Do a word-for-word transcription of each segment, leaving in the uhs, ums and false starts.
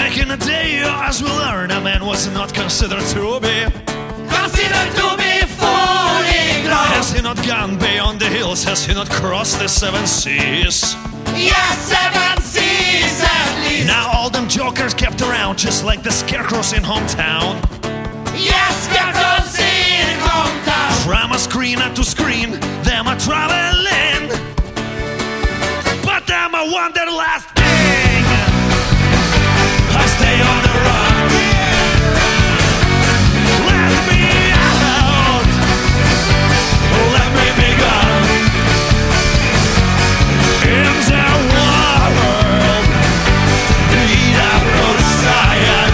Back in the day, as we learn, a man was not considered to be Considered to be fully grown. Has he not gone beyond the hills? Has he not crossed the seven seas? Yes, seven seas at least. Now all them jokers kept around, just like the scarecrows in hometown. Yes, scarecrows in hometown. From a screen to screen, them a traveling, but them a wanderlust thing. I stay on the run. Let me out. Let me be gone. In the world, beat up outside.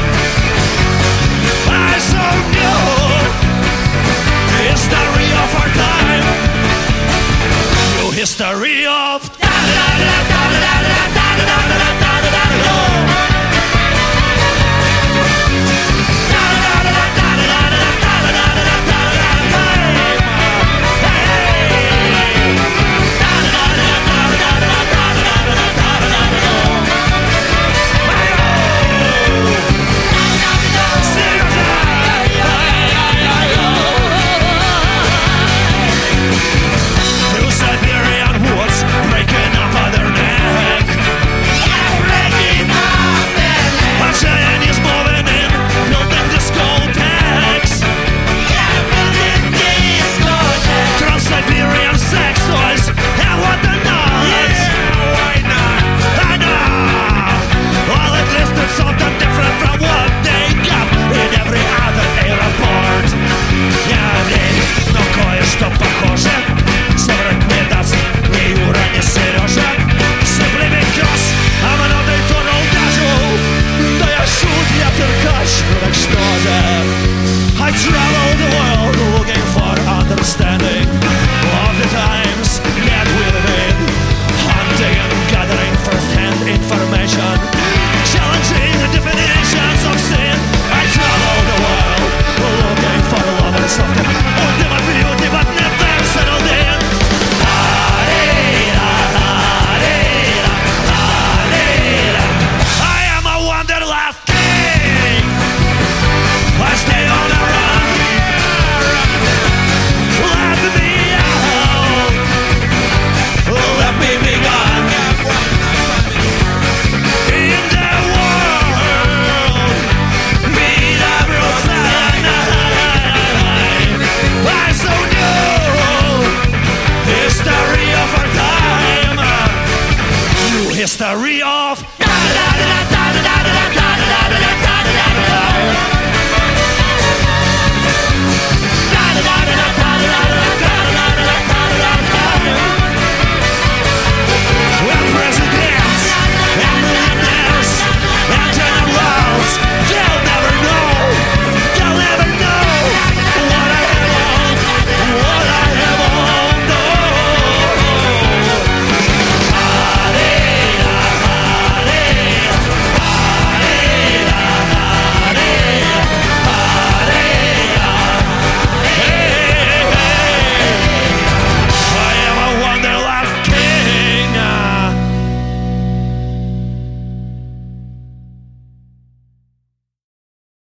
I saw new history of our time. New history of I travel the world.